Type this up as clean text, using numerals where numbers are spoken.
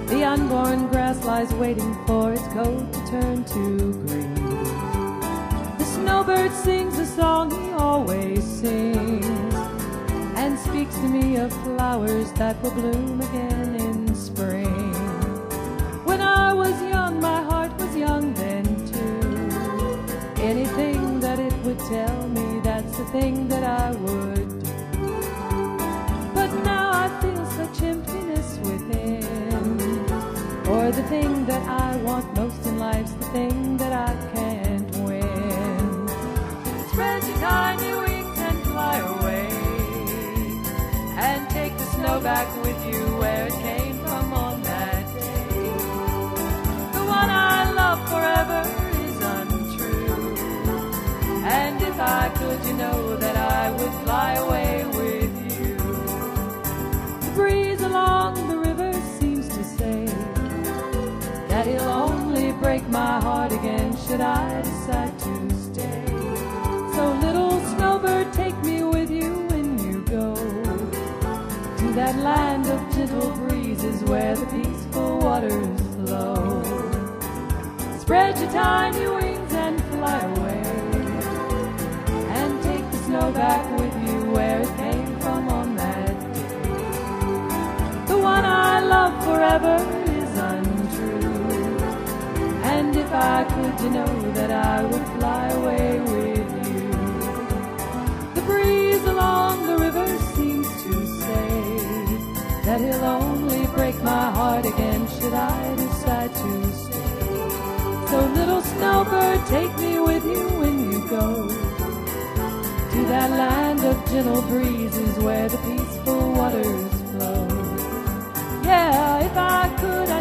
The unborn grass lies waiting for its coat to turn to green. The snowbird sings a song he always sings, and speaks to me of flowers that will bloom again in spring. When I was young, my heart was young then too. Anything that it would tell me, that's the thing that I would do. But now I feel such emptiness within, for the thing that I want most in life's the thing that I can't win. Spread your tiny wings and fly away, and take the snow back with you where it came from on that day. The one I love forever is untrue, and if I could, you know that I would fly away with you. The breeze along the river seems to say that he'll only break my heart again should I decide to stay. So little snowbird, take me with you when you go to that land of gentle breezes where the peaceful waters flow. Spread your tiny wings and fly away, and take the snow back with you where it came from on that day. The one I love forever is untrue, and if I could, you know that I would fly away with you. The breeze along the river seems to say that he'll only break my heart again should I decide to stay. So little snowbird, take me with you when you go to that land of gentle breezes where the peaceful waters flow. Yeah, if I could,